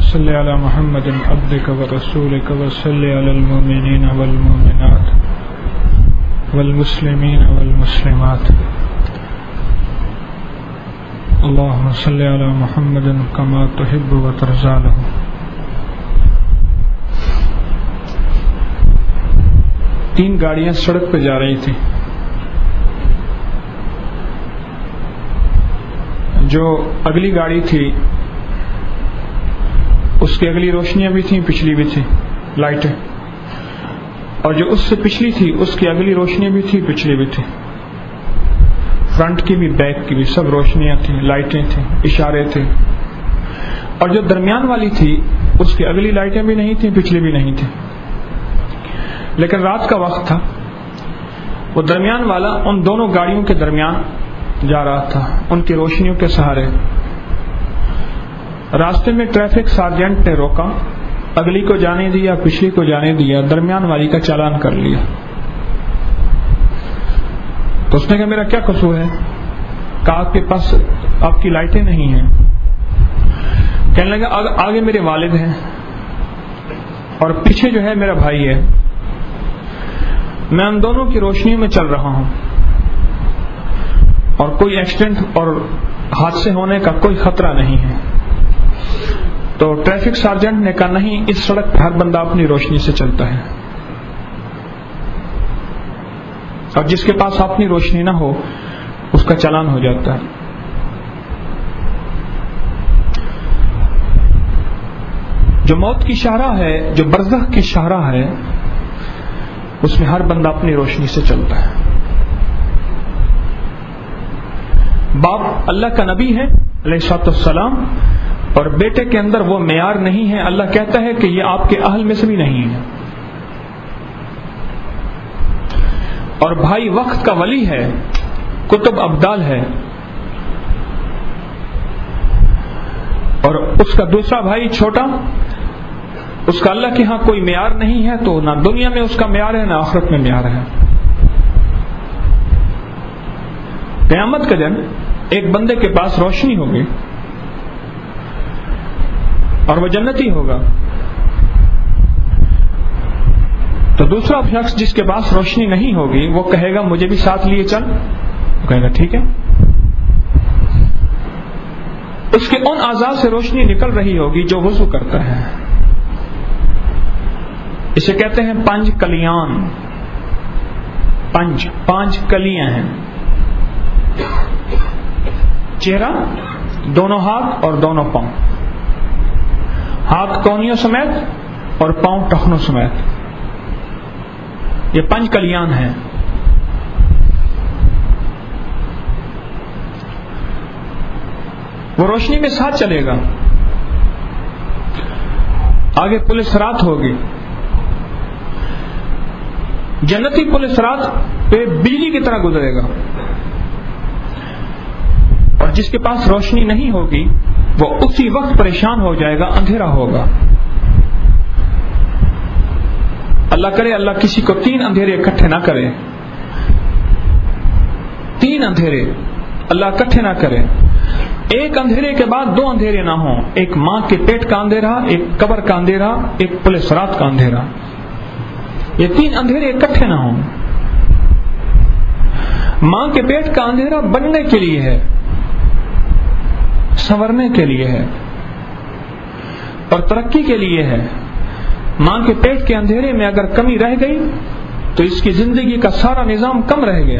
صل علی محمد عبدک ورسولک وصل علی المؤمنین والمؤمنات والمسلمین والمسلمات اللهم صل علی محمد کما تحب وترضى له. تین گاڑیاں سڑک پہ جا رہی تھیں. جو اگلی گاڑی تھی اس کی اگلی روشنیاں بھی تھیں، پچھلی بھی تھیں لائٹیں، اور جو اس سے پچھلی تھی اس کی اگلی روشنیاں بھی تھیں، پچھلی بھی تھیں، فرنٹ کی بھی بیک کی بھی، سب روشنیاں تھیں، لائٹیں تھیں، اشارے تھے. اور جو درمیان والی تھی اس کی اگلی لائٹیں بھی نہیں تھیں، پچھلی بھی نہیں تھیں. لیکن رات کا وقت تھا، وہ درمیان والا ان دونوں گاڑیوں کے درمیان جا رہا تھا ان کی روشنیوں کے سہارے. راستے میں ٹریفک سارجنٹ نے روکا، اگلی کو جانے دیا، پچھلی کو جانے دیا، درمیان والی کا چالان کر لیا. تو اس نے کہا میرا کیا قصور ہے؟ کہا آپ کے پاس آپ کی لائٹیں نہیں ہیں. کہنے لگا آگے میرے والد ہیں اور پیچھے جو ہے میرا بھائی ہے، میں ان دونوں کی روشنیوں میں چل رہا ہوں اور کوئی ایکسیڈنٹ اور حادثے ہونے کا کوئی خطرہ نہیں ہے. تو ٹریفک سارجنٹ نے کہا نہیں، اس سڑک پر ہر بندہ اپنی روشنی سے چلتا ہے، اور جس کے پاس اپنی روشنی نہ ہو اس کا چالان ہو جاتا ہے. جو موت کی شاہراہ ہے، جو برزخ کی شاہراہ ہے، اس میں ہر بندہ اپنی روشنی سے چلتا ہے. باپ اللہ کا نبی ہے علیہ السلام، اور بیٹے کے اندر وہ معیار نہیں ہے. اللہ کہتا ہے کہ یہ آپ کے اہل میں سے بھی نہیں ہے. اور بھائی وقت کا ولی ہے، کتب ابدال ہے، اور اس کا دوسرا بھائی چھوٹا، اس کا اللہ کے ہاں کوئی معیار نہیں ہے. تو نہ دنیا میں اس کا معیار ہے، نہ آخرت میں معیار ہے. قیامت کا دن ایک بندے کے پاس روشنی ہوگی اور وہ جنتی ہوگا، تو دوسرا شخص جس کے پاس روشنی نہیں ہوگی وہ کہے گا مجھے بھی ساتھ لیے چل. وہ کہے گا ٹھیک ہے. اس کے ان اعضاء سے روشنی نکل رہی ہوگی جو وضو کرتا ہے. اسے کہتے ہیں پنج کلیان. پانچ کلیاں ہیں: چہرہ، دونوں ہاتھ اور دونوں پاؤں. ہاتھ کونیوں سمیت اور پاؤں ٹخنوں سمیت. یہ پنج کلیان ہیں. وہ روشنی میں ساتھ چلے گا. آگے پولیس رات ہوگی. جنتی پولیس رات پہ بجلی کی طرح گزرے گا، اور جس کے پاس روشنی نہیں ہوگی وہ اسی وقت پریشان ہو جائے گا، اندھیرا ہوگا. اللہ کرے اللہ کسی کو 3 اندھیرے اکٹھے نہ کرے. 3 اندھیرے اللہ اکٹھے نہ کرے. ایک اندھیرے کے بعد 2 اندھیرے نہ ہوں. ایک ماں کے پیٹ کا اندھیرا، ایک قبر کا اندھیرا، ایک پولیس رات کا اندھیرا. یہ 3 اندھیرے اکٹھے نہ ہوں. ماں کے پیٹ کا اندھیرا بننے کے لیے ہے، سنورنے کے لیے ہے اور ترقی کے لیے ہے. ماں کے پیٹ کے اندھیرے میں اگر کمی رہ گئی تو اس کی زندگی کا سارا نظام کم رہ گیا.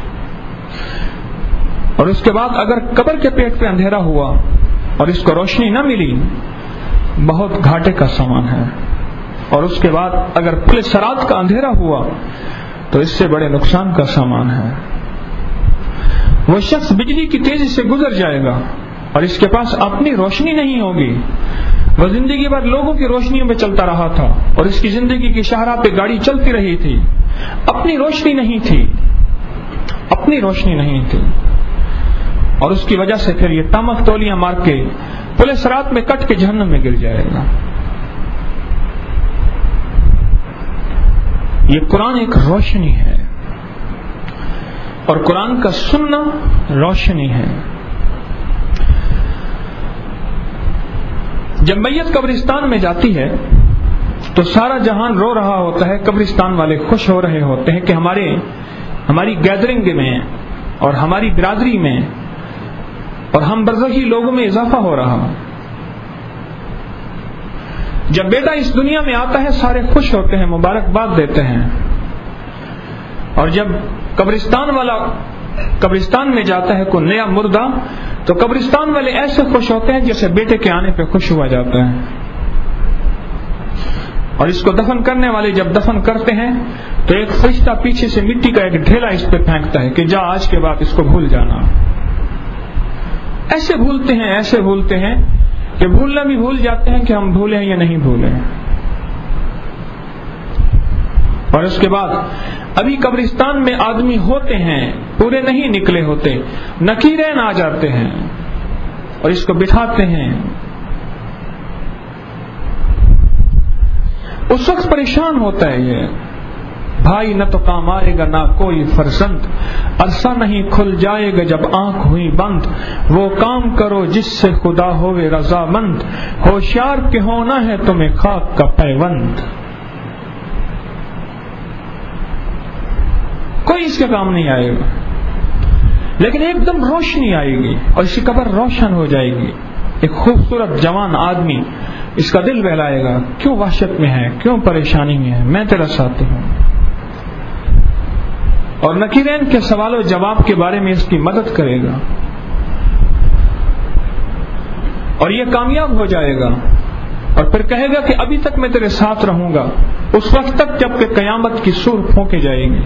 اور اس کے بعد اگر قبر کے پیٹ پہ اندھیرا ہوا اور اس کو روشنی نہ ملی، بہت گھاٹے کا سامان ہے. اور اس کے بعد اگر پولیس رات کا اندھیرا ہوا تو اس سے بڑے نقصان کا سامان ہے. وہ شخص بجلی کی تیزی سے گزر جائے گا اور اس کے پاس اپنی روشنی نہیں ہوگی. وہ زندگی بھر لوگوں کی روشنیوں میں چلتا رہا تھا اور اس کی زندگی کی شاہراہ پہ گاڑی چلتی رہی تھی. اپنی روشنی نہیں تھی، اپنی روشنی نہیں تھی. اور اس کی وجہ سے پھر یہ تامک تولیاں مار کے پولیس رات میں کٹ کے جہنم میں گر جائے گا. یہ قرآن ایک روشنی ہے اور قرآن کا سننا روشنی ہے. جب میت قبرستان میں جاتی ہے تو سارا جہان رو رہا ہوتا ہے، قبرستان والے خوش ہو رہے ہوتے ہیں کہ ہماری گیدرنگ میں اور ہماری برادری میں اور ہم برزخی لوگوں میں اضافہ ہو رہا۔ جب بیٹا اس دنیا میں آتا ہے سارے خوش ہوتے ہیں، مبارکباد دیتے ہیں، اور جب قبرستان میں جاتا ہے کوئی نیا مردہ تو قبرستان والے ایسے خوش ہوتے ہیں جیسے بیٹے کے آنے پہ خوش ہوا جاتا ہے۔ اور اس کو دفن کرنے والے جب دفن کرتے ہیں تو ایک فرشتہ پیچھے سے مٹی کا ایک ڈھیلا اس پہ پھینکتا ہے کہ جا آج کے بعد اس کو بھول جانا۔ ایسے بھولتے ہیں کہ بھولنا بھی بھول جاتے ہیں کہ ہم بھولیں یا نہیں بھولیں۔ اور اس کے بعد ابھی قبرستان میں آدمی ہوتے ہیں، پورے نہیں نکلے ہوتے، نکیرین آ جاتے ہیں اور اس کو بٹھاتے ہیں۔ اس وقت پریشان ہوتا ہے یہ بھائی، نہ تو کام آئے گا نہ کوئی فرزند، عرصہ نہیں کھل جائے گا جب آنکھ ہوئی بند، وہ کام کرو جس سے خدا ہوئے رضامند، ہوشیار کے ہونا ہے تمہیں خاک کا پیوند۔ کوئی اس کے کام نہیں آئے گا، لیکن ایک دم روشنی آئے گی اور اس کی قبر روشن ہو جائے گی۔ ایک خوبصورت جوان آدمی اس کا دل بہلائے گا، کیوں وحشت میں ہے، کیوں پریشانی میں ہے، میں تیرا ساتھی ہوں، اور نکیرین کے سوال و جواب کے بارے میں اس کی مدد کرے گا اور یہ کامیاب ہو جائے گا، اور پھر کہے گا کہ ابھی تک میں تیرے ساتھ رہوں گا، اس وقت تک جب کہ قیامت کی سور پھونکے جائے گی،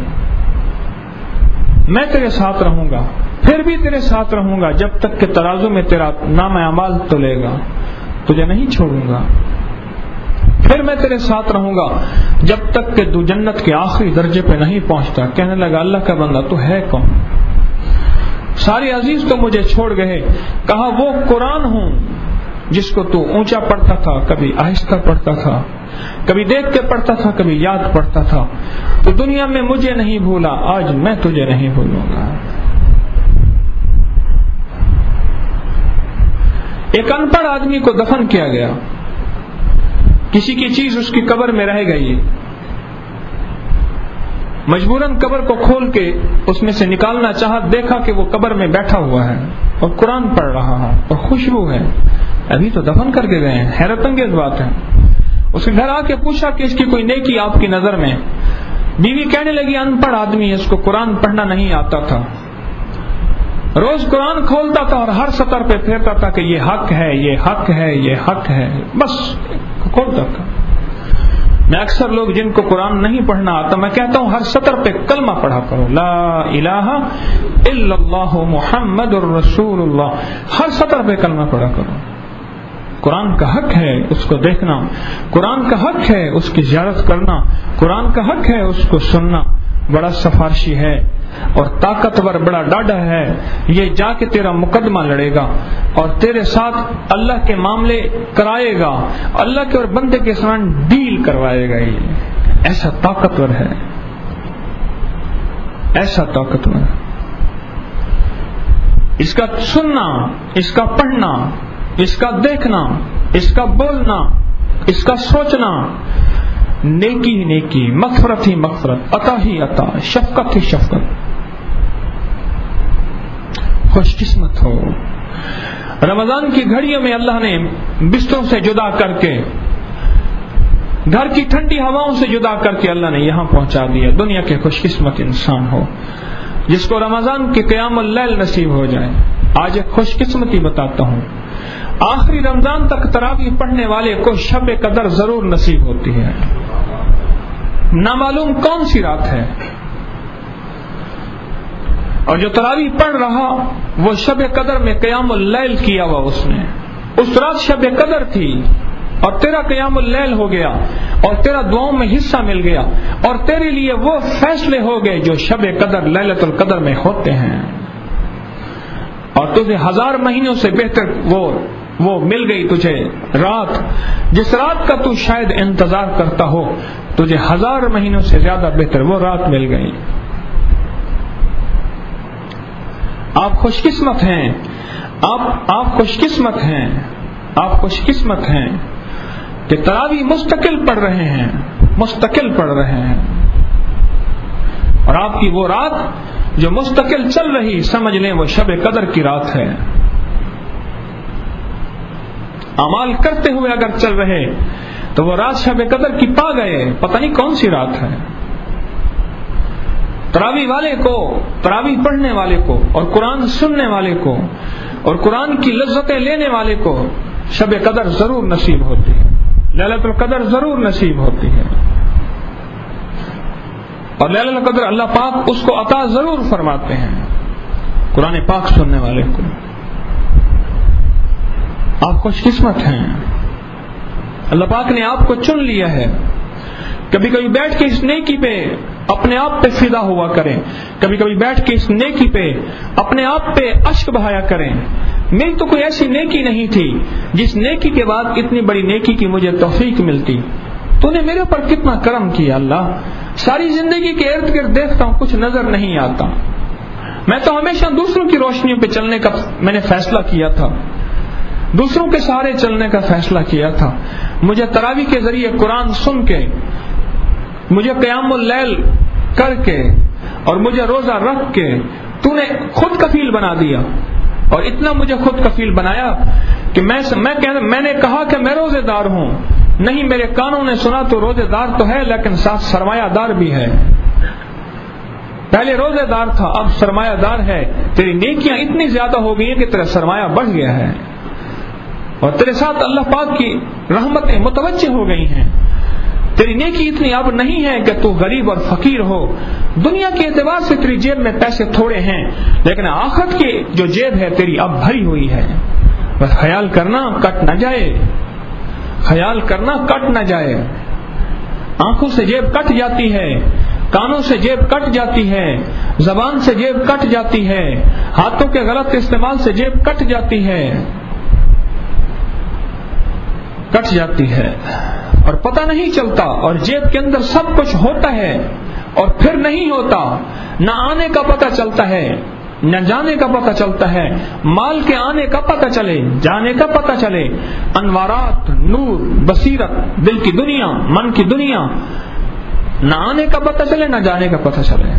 میں تیرے ساتھ رہوں گا، پھر بھی تیرے ساتھ رہوں گا جب تک کہ ترازو میں تیرا نام اعمال تلے گا، تجھے نہیں چھوڑوں گا، پھر میں تیرے ساتھ رہوں گا جب تک کہ تو جنت کے آخری درجے پہ نہیں پہنچتا۔ کہنے لگا اللہ کا بندہ تو ہے کون؟ سارے عزیز تو مجھے چھوڑ گئے، کہا وہ قرآن ہوں جس کو تو اونچا پڑھتا تھا، کبھی آہستہ پڑھتا تھا، کبھی دیکھ کے پڑھتا تھا، کبھی یاد پڑھتا تھا، تو دنیا میں مجھے نہیں بھولا، آج میں تجھے نہیں بھولوں گا۔ ایک ان پڑھ آدمی کو دفن کیا گیا، کسی کی چیز اس کی قبر میں رہ گئی، مجبوراً قبر کو کھول کے اس میں سے نکالنا چاہا، دیکھا کہ وہ قبر میں بیٹھا ہوا ہے اور قرآن پڑھ رہا ہے اور خوشبو ہے، ابھی تو دفن کر کے گئے ہیں، حیرت انگیز بات ہے۔ اس کے گھر آ کے پوچھا کہ اس کی کوئی نیکی آپ کی نظر میں؟ بیوی کہنے لگی ان پڑھ آدمی، اس کو قرآن پڑھنا نہیں آتا تھا، روز قرآن کھولتا تھا اور ہر سطر پہ پھیرتا تھا کہ یہ حق ہے، یہ حق ہے، یہ حق ہے، بس کھولتا تھا۔ میں اکثر لوگ جن کو قرآن نہیں پڑھنا آتا، میں کہتا ہوں ہر سطر پہ کلمہ پڑھا کرو، لا الہ الا اللہ محمد الرسول اللہ، ہر سطر پہ کلمہ پڑھا کرو۔ قرآن کا حق ہے اس کو دیکھنا، قرآن کا حق ہے اس کی زیارت کرنا، قرآن کا حق ہے اس کو سننا۔ بڑا سفارشی ہے اور طاقتور، بڑا ڈاڈا ہے، یہ جا کے تیرا مقدمہ لڑے گا اور تیرے ساتھ اللہ کے معاملے کرائے گا، اللہ کے اور بندے کے ساتھ ڈیل کروائے گا، یہ ایسا طاقتور ہے، ایسا طاقتور ہے۔ اس کا سننا، اس کا پڑھنا، اس کا دیکھنا، اس کا بولنا، اس کا سوچنا، نیکی ہی نیکی، مغفرت ہی مغفرت، عطا ہی عطا، شفقت ہی شفقت۔ خوش قسمت ہو، رمضان کی گھڑیوں میں اللہ نے بستروں سے جدا کر کے، گھر کی ٹھنڈی ہواؤں سے جدا کر کے اللہ نے یہاں پہنچا دیا۔ دنیا کے خوش قسمت انسان ہو جس کو رمضان کی قیام اللیل نصیب ہو جائے۔ آج ایک خوش قسمتی بتاتا ہوں، آخری رمضان تک تراویح پڑھنے والے کو شب قدر ضرور نصیب ہوتی ہے، نامعلوم کون سی رات ہے، اور جو تراویح پڑھ رہا وہ شب قدر میں قیام اللیل کیا ہوا، اس نے اس رات شب قدر تھی اور تیرا قیام اللیل ہو گیا اور تیرا دعاؤں میں حصہ مل گیا اور تیرے لیے وہ فیصلے ہو گئے جو شب قدر لیلۃ القدر میں ہوتے ہیں، اور تجھے 1000 مہینوں سے بہتر وہ مل گئی تجھے رات، جس رات کا تو شاید انتظار کرتا ہو، تجھے 1000 مہینوں سے زیادہ بہتر وہ رات مل گئی۔ آپ خوش قسمت ہیں، آپ خوش قسمت ہیں، آپ خوش قسمت ہیں کہ تراویح مستقل پڑھ رہے ہیں، مستقل پڑھ رہے ہیں، اور آپ کی وہ رات جو مستقل چل رہی، سمجھ لیں وہ شب قدر کی رات ہے۔ اعمال کرتے ہوئے اگر چل رہے تو وہ رات شب قدر کی پا گئے، پتہ نہیں کون سی رات ہے۔ تراویح والے کو، تراویح پڑھنے والے کو، اور قرآن سننے والے کو، اور قرآن کی لذتیں لینے والے کو شب قدر ضرور نصیب ہوتی ہے، لیلۃ القدر ضرور نصیب ہوتی ہے، اور لیلۃ القدر اللہ پاک اس کو عطا ضرور فرماتے ہیں قرآن پاک سننے والے کو۔ آپ خوش قسمت ہیں، اللہ پاک نے آپ کو چن لیا ہے۔ کبھی کبھی بیٹھ کے اس نیکی پہ اپنے آپ پہ فدا ہوا کریں، کبھی کبھی بیٹھ کے اس نیکی پہ اپنے آپ پہ اشک بہایا کریں، میری تو کوئی ایسی نیکی نہیں تھی جس نیکی کے بعد اتنی بڑی نیکی کی مجھے توفیق ملتی، تو نے میرے اوپر کتنا کرم کیا اللہ۔ ساری زندگی کے ارد گرد دیکھتا ہوں کچھ نظر نہیں آتا، میں تو ہمیشہ دوسروں کی روشنیوں پہ چلنے کا میں نے فیصلہ کیا تھا، دوسروں کے سہارے چلنے کا فیصلہ کیا تھا۔ مجھے تراویح کے ذریعے قرآن سن کے، مجھے قیام اللیل کر کے، اور مجھے روزہ رکھ کے تو نے خود کفیل بنا دیا، اور اتنا مجھے خود کفیل بنایا کہ میں نے کہا کہ میں روزے دار ہوں، نہیں میرے کانوں نے سنا تو روزے دار تو ہے لیکن ساتھ سرمایہ دار بھی ہے۔ پہلے روزے دار تھا، اب سرمایہ دار ہے، تیری نیکیاں اتنی زیادہ ہو گئی ہیں کہ تیرا سرمایہ بڑھ گیا ہے، اور تیرے ساتھ اللہ پاک کی رحمتیں متوجہ ہو گئی ہیں۔ تیری نیکی اتنی اب نہیں ہے کہ تو غریب اور فقیر ہو، دنیا کے اعتبار سے تیری جیب میں پیسے تھوڑے ہیں لیکن آخرت کی جو جیب ہے تیری اب بھری ہوئی ہے۔ بس خیال کرنا کٹ نہ جائے، خیال کرنا کٹ نہ جائے۔ آنکھوں سے جیب کٹ جاتی ہے، کانوں سے جیب کٹ جاتی ہے، زبان سے جیب کٹ جاتی ہے، ہاتھوں کے غلط استعمال سے جیب کٹ جاتی ہے، کٹ جاتی ہے اور پتہ نہیں چلتا، اور جیب کے اندر سب کچھ ہوتا ہے اور پھر نہیں ہوتا، نہ آنے کا پتہ چلتا ہے نہ جانے کا پتہ چلتا ہے۔ مال کے آنے کا پتہ چلے، جانے کا پتہ چلے، انوارات، نور، بصیرت، دل کی دنیا، من کی دنیا، نہ آنے کا پتہ چلے نہ جانے کا پتہ چلے۔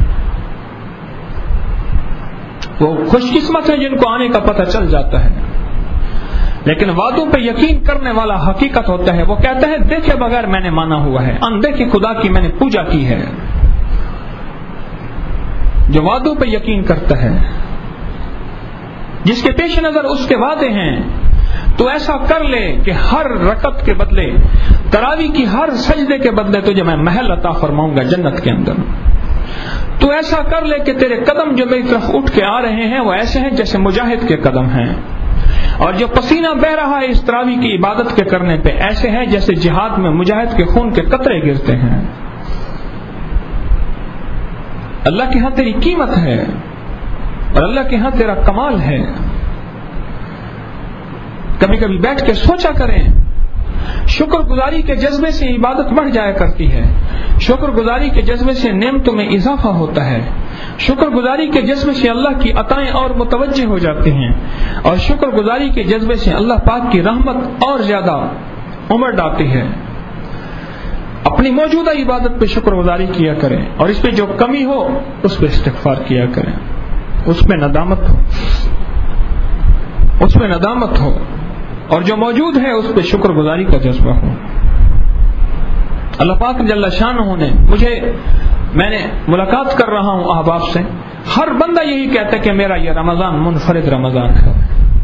وہ خوش قسمت ہے جن کو آنے کا پتہ چل جاتا ہے، لیکن وعدوں پہ یقین کرنے والا حقیقت ہوتا ہے۔ وہ کہتا ہے دیکھے بغیر میں نے مانا ہوا ہے، اندیکھے خدا کی میں نے پوجا کی ہے۔ جو وعدوں پہ یقین کرتا ہے، جس کے پیش نظر اس کے وعدے ہیں، تو ایسا کر لے کہ ہر رکعت کے بدلے، تراویح کی ہر سجدے کے بدلے تجھے میں محل عطا فرماؤں گا جنت کے اندر۔ تو ایسا کر لے کہ تیرے قدم جو میری طرف اٹھ کے آ رہے ہیں وہ ایسے ہیں جیسے مجاہد کے قدم ہیں، اور جو پسینہ بہ رہا ہے اس تراویح کی عبادت کے کرنے پہ ایسے ہے جیسے جہاد میں مجاہد کے خون کے قطرے گرتے ہیں۔ اللہ کے ہاں تیری قیمت ہے اور اللہ کے ہاں تیرا کمال ہے۔ کبھی کبھی بیٹھ کے سوچا کریں، شکر گزاری کے جذبے سے عبادت بڑھ جایا کرتی ہے، شکر گزاری کے جذبے سے نعمتوں میں اضافہ ہوتا ہے، شکر گزاری کے جذبے سے اللہ کی عطائیں اور متوجہ ہو جاتی ہیں، اور شکر گزاری کے جذبے سے اللہ پاک کی رحمت اور زیادہ امڑ آتی ہے۔ اپنی موجودہ عبادت پہ شکر گزاری کیا کریں، اور اس پہ جو کمی ہو اس پہ استغفار کیا کریں، اس میں ندامت ہو، اس میں ندامت ہو، اور جو موجود ہے اس پہ شکر گزاری کا جذبہ ہو۔ اللہ پاک جل شانہ نے میں نے ملاقات کر رہا ہوں احباب سے، ہر بندہ یہی کہتا ہے کہ میرا یہ رمضان منفرد رمضان ہے۔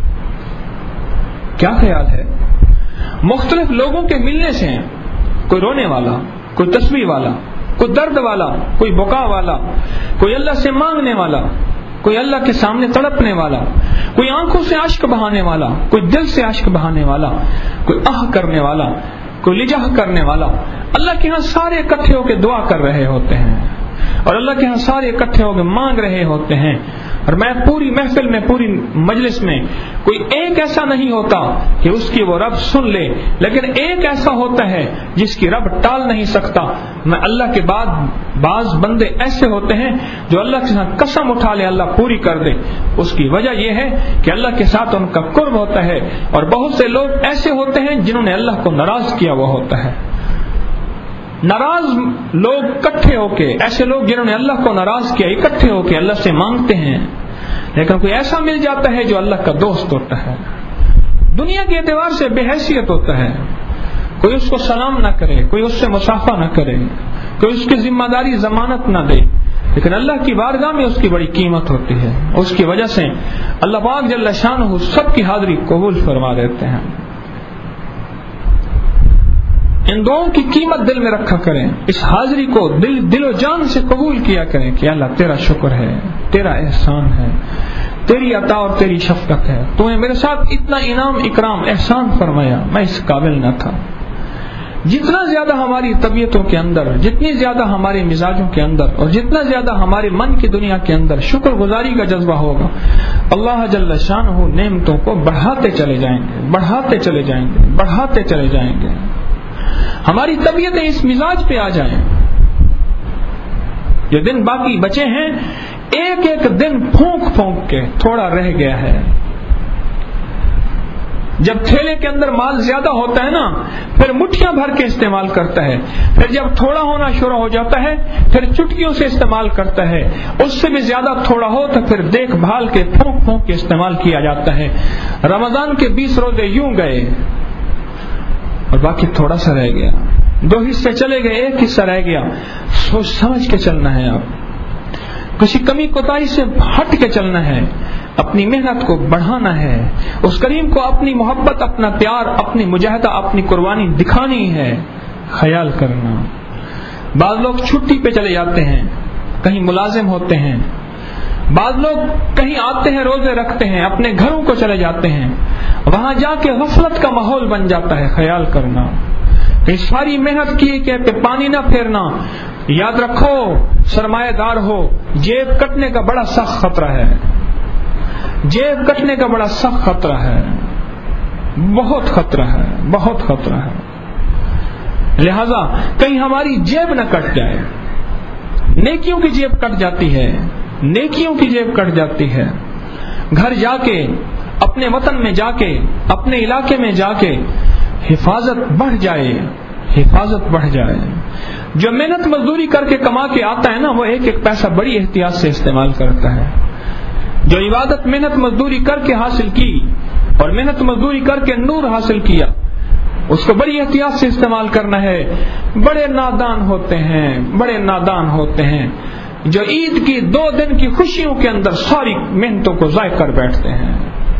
کیا خیال ہے؟ مختلف لوگوں کے ملنے سے، کوئی رونے والا، کوئی تسبیح والا، کوئی درد والا، کوئی بکا والا، کوئی اللہ سے مانگنے والا، کوئی اللہ کے سامنے تڑپنے والا، کوئی آنکھوں سے اشک بہانے والا، کوئی دل سے اشک بہانے والا، کوئی آہ کرنے والا، کوئی لجہ کرنے والا، اللہ کے ہاں سارے اکٹھے ہو کے دعا کر رہے ہوتے ہیں، اور اللہ کے ہاں سارے اکٹھے ہو کے مانگ رہے ہوتے ہیں۔ اور میں پوری محفل میں, پوری مجلس میں کوئی ایک ایسا نہیں ہوتا کہ اس کی وہ رب سن لے, لیکن ایک ایسا ہوتا ہے جس کی رب ٹال نہیں سکتا. میں اللہ کے بعد بعض بندے ایسے ہوتے ہیں جو اللہ کے ساتھ قسم اٹھا لے اللہ پوری کر دے. اس کی وجہ یہ ہے کہ اللہ کے ساتھ ان کا قرب ہوتا ہے, اور بہت سے لوگ ایسے ہوتے ہیں جنہوں نے اللہ کو ناراض کیا ہوا ہوتا ہے. ناراض لوگ اکٹھے ہو کے, ایسے لوگ جنہوں نے اللہ کو ناراض کیا اکٹھے ہو کے اللہ سے مانگتے ہیں, لیکن کوئی ایسا مل جاتا ہے جو اللہ کا دوست ہوتا ہے, دنیا کے اعتبار سے بے حیثیت ہوتا ہے, کوئی اس کو سلام نہ کرے, کوئی اس سے مصافحہ نہ کرے, کوئی اس کی ذمہ داری ضمانت نہ دے, لیکن اللہ کی بارگاہ میں اس کی بڑی قیمت ہوتی ہے. اس کی وجہ سے اللہ پاک جل شانہ سب کی حاضری قبول فرما دیتے ہیں. ان دعاؤں کی قیمت دل میں رکھا کریں, اس حاضری کو دل و جان سے قبول کیا کریں کہ اللہ تیرا شکر ہے, تیرا احسان ہے, تیری عطا اور تیری شفقت ہے, تو نے میرے ساتھ اتنا انعام اکرام احسان فرمایا, میں اس قابل نہ تھا. جتنا زیادہ ہماری طبیعتوں کے اندر, جتنی زیادہ ہمارے مزاجوں کے اندر, اور جتنا زیادہ ہمارے من کی دنیا کے اندر شکر گزاری کا جذبہ ہوگا, اللہ جل شانہ نعمتوں کو بڑھاتے چلے جائیں گے, بڑھاتے چلے جائیں گے, بڑھاتے چلے جائیں گے. ہماری طبیعتیں اس مزاج پہ آ جائیں, جو دن باقی بچے ہیں ایک ایک دن پھونک پھونک کے تھوڑا رہ گیا ہے. جب تھیلے کے اندر مال زیادہ ہوتا ہے نا, پھر مٹھیاں بھر کے استعمال کرتا ہے, پھر جب تھوڑا ہونا شروع ہو جاتا ہے پھر چٹکیوں سے استعمال کرتا ہے, اس سے بھی زیادہ تھوڑا ہو تو پھر دیکھ بھال کے پھونک پھونک کے استعمال کیا جاتا ہے. رمضان کے 20 روزے یوں گئے اور باقی تھوڑا سا رہ گیا, 2 حصے چلے گئے, 1 حصہ رہ گیا. سوچ سمجھ کے چلنا ہے, اب کسی کمی کوتاہی سے ہٹ کے چلنا ہے, اپنی محنت کو بڑھانا ہے, اس کریم کو اپنی محبت, اپنا پیار, اپنی مجاہدہ, اپنی قربانی دکھانی ہے. خیال کرنا, بعض لوگ چھٹی پہ چلے جاتے ہیں, کہیں ملازم ہوتے ہیں, بعض لوگ کہیں آتے ہیں, روزے رکھتے ہیں, اپنے گھروں کو چلے جاتے ہیں, وہاں جا کے غفلت کا ماحول بن جاتا ہے. خیال کرنا کہ ساری محنت کی کہ پانی نہ پھیرنا. یاد رکھو سرمایہ دار ہو, جیب کٹنے کا بڑا سخت خطرہ ہے, جیب کٹنے کا بڑا سخت خطرہ ہے, بہت خطرہ ہے, بہت خطرہ ہے. لہذا کہیں ہماری جیب نہ کٹ جائے. نیکیوں کی جیب کٹ جاتی ہے, نیکیوں کی جیب کٹ جاتی ہے. گھر جا کے, اپنے وطن میں جا کے, اپنے علاقے میں جا کے حفاظت بڑھ جائے, حفاظت بڑھ جائے. جو محنت مزدوری کر کے کما کے آتا ہے نا, وہ ایک ایک پیسہ بڑی احتیاط سے استعمال کرتا ہے. جو عبادت محنت مزدوری کر کے حاصل کی اور محنت مزدوری کر کے نور حاصل کیا, اس کو بڑی احتیاط سے استعمال کرنا ہے. بڑے نادان ہوتے ہیں, بڑے نادان ہوتے ہیں جو عید کی 2 دن کی خوشیوں کے اندر ساری محنتوں کو ضائع کر بیٹھتے ہیں.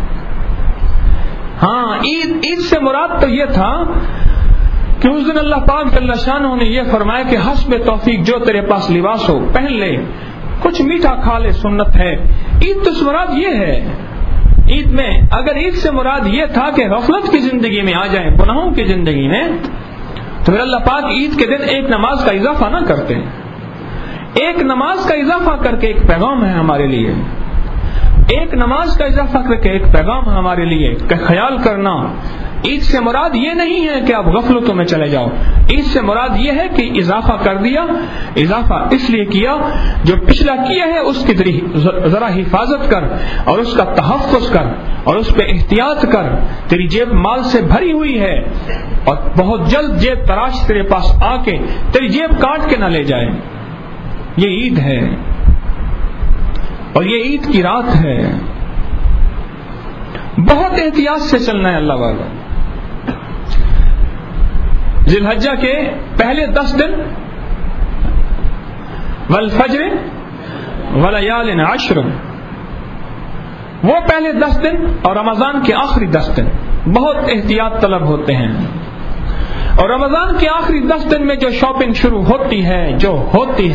ہاں, عید سے مراد تو یہ تھا کہ اس دن اللہ پاک جل شانہ نے یہ فرمایا کہ حسب توفیق جو تیرے پاس لباس ہو پہن لے, کچھ میٹھا کھا لے, سنت ہے. عید تو مراد یہ ہے. عید میں اگر عید سے مراد یہ تھا کہ غفلت کی زندگی میں آ جائیں, گناہوں کی زندگی میں, تو پھر اللہ پاک عید کے دن ایک نماز کا اضافہ نہ کرتے. ایک نماز کا اضافہ کر کے ایک پیغام ہے ہمارے لیے, ایک نماز کا اضافہ کر کے ایک پیغام ہے ہمارے لیے کہ خیال کرنا. عید سے مراد یہ نہیں ہے کہ آپ غفلتوں میں چلے جاؤ, عید سے مراد یہ ہے کہ اضافہ کر دیا. اضافہ اس لیے کیا جو پچھلا کیا ہے اس کی ذرا حفاظت کر اور اس کا تحفظ کر اور اس پہ احتیاط کر. تیری جیب مال سے بھری ہوئی ہے اور بہت جلد جیب تراش تیرے پاس آ کے تیری جیب کاٹ کے نہ لے جائے. یہ عید ہے اور یہ عید کی رات ہے. بہت احتیاط سے چلنا ہے اللہ والا. ذی الحجہ کے پہلے 10 دن, والفجر ولیال عشر, وہ پہلے 10 دن اور رمضان کے آخری 10 دن بہت احتیاط طلب ہوتے ہیں. اور رمضان کے آخری 10 دن میں جو شاپنگ شروع ہوتی ہے, جو ہوتی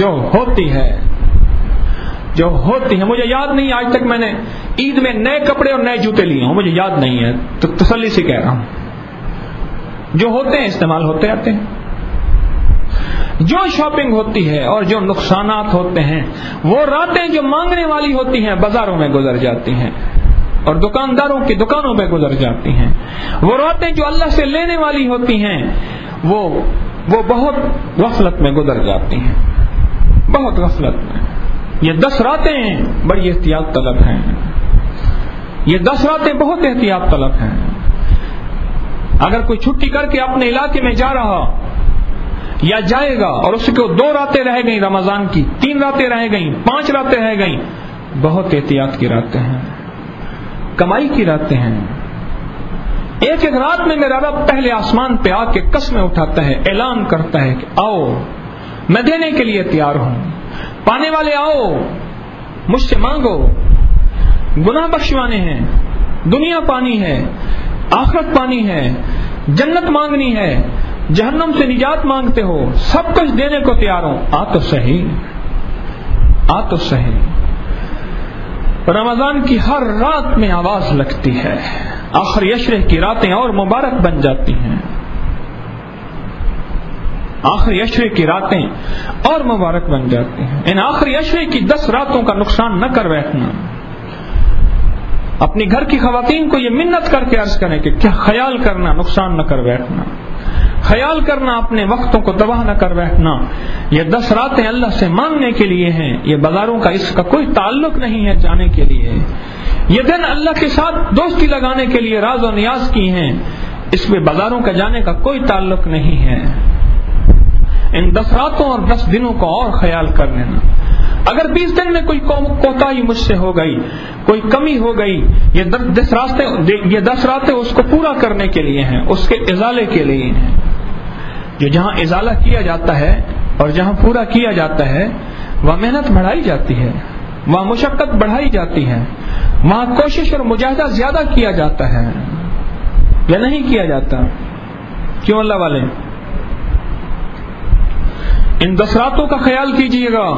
ہے, مجھے یاد نہیں آج تک میں نے عید میں نئے کپڑے اور نئے جوتے لیے ہوں, مجھے یاد نہیں ہے, تو تسلی سے کہہ رہا ہوں. جو ہوتے ہیں استعمال ہوتے آتے ہیں. جو شاپنگ ہوتی ہے اور جو نقصانات ہوتے ہیں، وہ راتیں جو مانگنے والی ہوتی ہیں بازاروں میں گزر جاتی ہیں اور دکانداروں کی دکانوں میں گزر جاتی ہیں، وہ راتیں جو اللہ سے لینے والی ہوتی ہیں وہ بہت غفلت میں گزر جاتی ہیں، بہت غفلت میں۔ یہ 10 راتیں بڑی احتیاط طلب ہیں، یہ 10 راتیں بہت احتیاط طلب ہیں۔ اگر کوئی چھٹی کر کے اپنے علاقے میں جا رہا یا جائے گا اور اس کو 2 راتیں رہ گئیں رمضان کی، 3 راتیں رہ گئیں، 5 راتیں رہ گئیں، بہت احتیاط کی راتیں ہیں، کمائی کی راتیں ہیں۔ ایک ایک رات میں میرا رب پہلے آسمان پہ آ کے قسمیں اٹھاتا ہے، اعلان کرتا ہے کہ آؤ میں دینے کے لیے تیار ہوں، پانے والے آؤ مجھ سے مانگو، گناہ بخشوانے ہیں، دنیا پانی ہے، آخرت پانی ہے، جنت مانگنی ہے، جہنم سے نجات مانگتے ہو، سب کچھ دینے کو تیار ہوں، آ تو صحیح، آ تو صحیح۔ رمضان کی ہر رات میں آواز لگتی ہے، آخری عشرے کی راتیں اور مبارک بن جاتی ہیں، آخری عشرے کی راتیں اور مبارک بن جاتی ہیں۔ ان آخری عشرے کی 10 راتوں کا نقصان نہ کر بیٹھنا۔ اپنی گھر کی خواتین کو یہ منت کر کے عرض کریں کہ کیا خیال کرنا، نقصان نہ کر بیٹھنا، خیال کرنا، اپنے وقتوں کو تباہ نہ کر بیٹھنا۔ یہ 10 راتیں اللہ سے مانگنے کے لیے ہیں، یہ بازاروں کا اس کا کوئی تعلق نہیں ہے جانے کے لیے۔ یہ دن اللہ کے ساتھ دوستی لگانے کے لیے راز و نیاز کی ہیں، اس میں بازاروں کا جانے کا کوئی تعلق نہیں ہے۔ ان 10 راتوں اور 10 دنوں کو اور خیال کر لینا۔ اگر 20 دن میں کوئی کوتاہی مجھ سے ہو گئی، کوئی کمی ہو گئی، یہ 10 راتیں اس کو پورا کرنے کے لیے ہیں، اس کے ازالے کے لیے ہیں۔ جو جہاں ازالہ کیا جاتا ہے اور جہاں پورا کیا جاتا ہے وہاں محنت بڑھائی جاتی ہے، وہاں مشقت بڑھائی جاتی ہے، وہاں کوشش اور مجاہدہ زیادہ کیا جاتا ہے یا نہیں کیا جاتا؟ کیوں اللہ والے؟ ان 10 راتوں کا خیال کیجیے گا،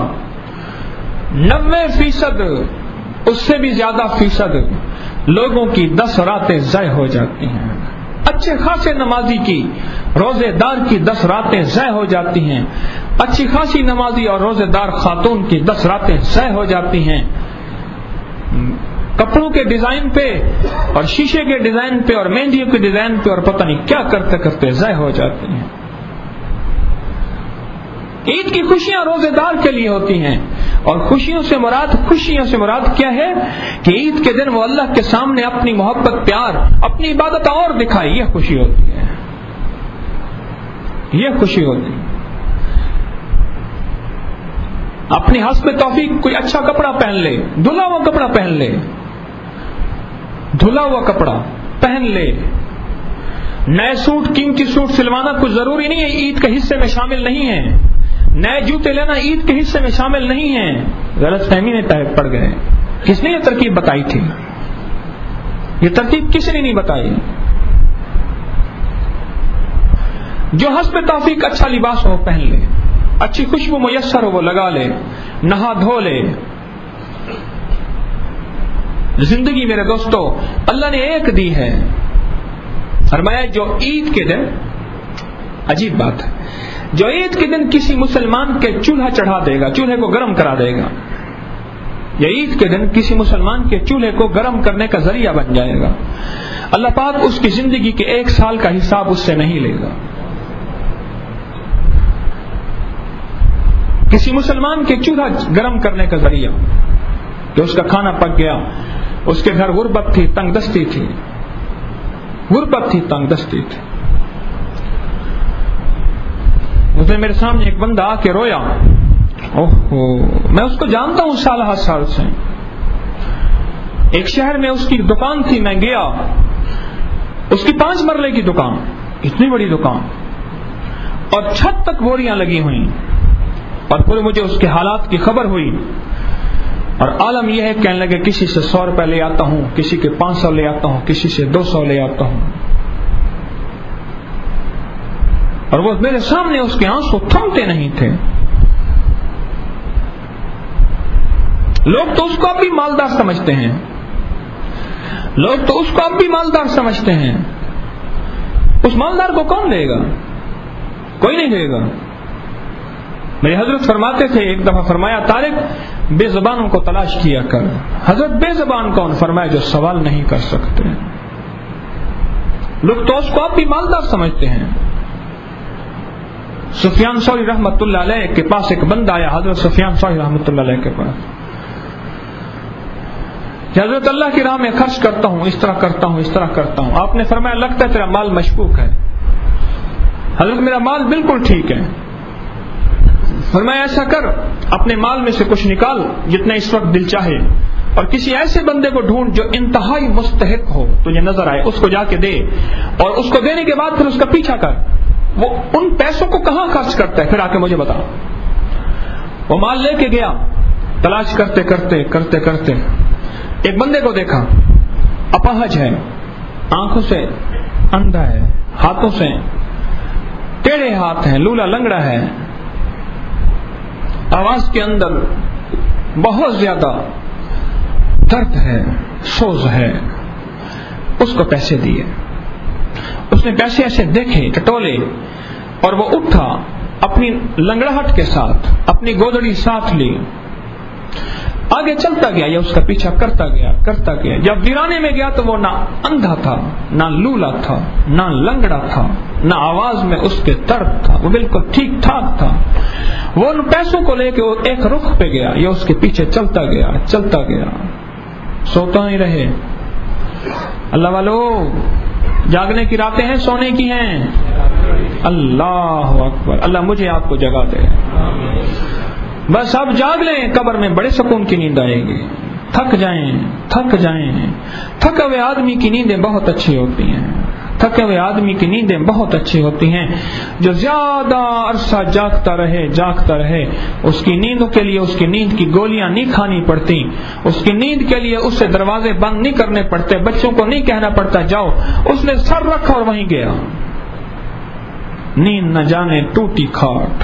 90% اس سے بھی زیادہ فیصد لوگوں کی 10 راتیں ضائع ہو جاتی ہیں۔ اچھے خاصے نمازی کی، روزے دار کی 10 راتیں ضائع ہو جاتی ہیں، اچھی خاصی نمازی اور روزے دار خاتون کی 10 راتیں ضائع ہو جاتی ہیں۔ کپڑوں کے ڈیزائن پہ اور شیشے کے ڈیزائن پہ اور مہندیوں کے ڈیزائن پہ اور پتہ نہیں کیا کرتے کرتے ضائع ہو جاتی ہیں۔ عید کی خوشیاں روزے دار کے لیے ہوتی ہیں، اور خوشیوں سے مراد کیا ہے کہ عید کے دن وہ اللہ کے سامنے اپنی محبت، پیار، اپنی عبادت اور دکھائے، یہ خوشی ہوتی ہے، یہ خوشی ہوتی ہے۔ اپنی حسب توفیق کوئی اچھا کپڑا پہن لے، دھلا ہوا کپڑا پہن لے، دھلا ہوا کپڑا پہن لے۔ نئے سوٹ، قیمتی سوٹ سلوانا کچھ ضروری نہیں ہے، عید کے حصے میں شامل نہیں ہے۔ نئے جوتے لینا عید کے حصے میں شامل نہیں ہے۔ غلط فہمی میں پڑ گئے۔ کس نے یہ ترکیب بتائی تھی؟ یہ ترتیب کسی نے نہیں بتائی۔ جو حسب توفیق اچھا لباس ہو پہن لے، اچھی خوشبو میسر ہو وہ لگا لے، نہا دھو لے۔ زندگی میرے دوستو اللہ نے ایک دی ہے، فرمایا جو عید کے دن، عجیب بات ہے، جو عید کے دن کسی مسلمان کے چولہا چڑھا دے گا، چولہے کو گرم کرا دے گا، یا عید کے دن کسی مسلمان کے چولہے کو گرم کرنے کا ذریعہ بن جائے گا، اللہ پاک اس کی زندگی کے 1 سال کا حساب اس سے نہیں لے گا۔ کسی مسلمان کے چولہا گرم کرنے کا ذریعہ کہ اس کا کھانا پک گیا، اس کے گھر غربت تھی، تنگ دستی تھی، غربت تھی، تنگ دستی تھی۔ اس نے میرے سامنے ایک بندہ آ کے رویا، اوہو میں اس کو جانتا ہوں سال ہر سال سے، ایک شہر میں اس کی دکان تھی، میں گیا، اس کی 5 مرلے کی دکان، اتنی بڑی دکان، اور چھت تک بوریاں لگی ہوئی، اور پھر مجھے اس کے حالات کی خبر ہوئی، اور عالم یہ ہے کہنے لگے کسی سے 100 روپے لے آتا ہوں، کسی کے 500 لے آتا ہوں، کسی سے 200 لے آتا ہوں، اور وہ میرے سامنے اس کے آنسو تھمتے نہیں تھے۔ لوگ تو اس کو اب بھی مالدار سمجھتے ہیں، لوگ تو اس کو اب بھی مالدار سمجھتے ہیں۔ اس مالدار کو کون دے گا؟ کوئی نہیں دے گا۔ میرے حضرت فرماتے تھے، ایک دفعہ فرمایا طارق بے زبانوں کو تلاش کیا کر. حضرت بے زبان کون؟ فرمایا جو سوال نہیں کر سکتے. لوگ تو اس کو آپ بھی مالدار سمجھتے ہیں. سفیان ثوری رحمۃ اللہ علیہ کے پاس ایک بندہ آیا، حضرت سفیان ثوری رحمۃ اللہ علیہ کے پاس، حضرت اللہ کی راہ میں خرچ کرتا ہوں، اس طرح کرتا ہوں، اس طرح کرتا ہوں. آپ نے فرمایا لگتا ہے تیرا مال مشکوک ہے. حضرت میرا مال بالکل ٹھیک ہے. فرمایا ایسا کر، اپنے مال میں سے کچھ نکال جتنا اس وقت دل چاہے، اور کسی ایسے بندے کو ڈھونڈ جو انتہائی مستحق ہو، تجھے نظر آئے، اس کو جا کے دے، اور اس کو دینے کے بعد پھر اس کا پیچھا کر. وہ ان پیسوں کو کہاں خرچ کرتا ہے پھر آ کے مجھے بتا. وہ مال لے کے گیا، تلاش کرتے کرتے کرتے کرتے ایک بندے کو دیکھا، اپاہج ہے، آنکھوں سے اندھا ہے، ہاتھوں سے ٹیڑھے ہاتھ ہیں، لولا لنگڑا ہے، آواز کے اندر بہت زیادہ درد ہے، سوز ہے. اس کو پیسے دیے. اس نے پیسے ایسے دیکھے، ٹٹولے، اور وہ اٹھا، اپنی لنگڑاہٹ کے ساتھ اپنی گودڑی ساتھ لی، آگے چلتا گیا، یا اس کا پیچھا کرتا گیا کرتا گیا. جب ویرانے میں گیا تو وہ نہ اندھا تھا، نہ لولا تھا، نہ لنگڑا تھا، نہ آواز میں اس کے درد تھا، وہ بالکل ٹھیک ٹھاک تھا. وہ ان پیسوں کو لے کے وہ ایک رخ پہ گیا، یا اس کے پیچھے چلتا گیا چلتا گیا. سوتا ہی رہے. اللہ والو، جاگنے کی راتیں ہیں سونے کی ہیں؟ اللہ اکبر. اللہ مجھے آپ کو جگا دے. بس آپ جاگ لیں، قبر میں بڑے سکون کی نیند آئے گی. تھک جائیں تھک جائیں. تھکے ہوئے آدمی کی نیندیں بہت اچھی ہوتی ہیں. تھکے ہوئے آدمی کی نیندیں بہت اچھی ہوتی ہیں. جو زیادہ عرصہ جاگتا رہے اس کی نیندوں کے لیے اس کی نیند کی گولیاں نہیں کھانی پڑتی. اس کی نیند کے لیے اس سے دروازے بند نہیں کرنے پڑتے. بچوں کو نہیں کہنا پڑتا جاؤ. اس نے سر رکھا اور وہیں گیا. نیند نہ جانے ٹوٹی کھاٹ.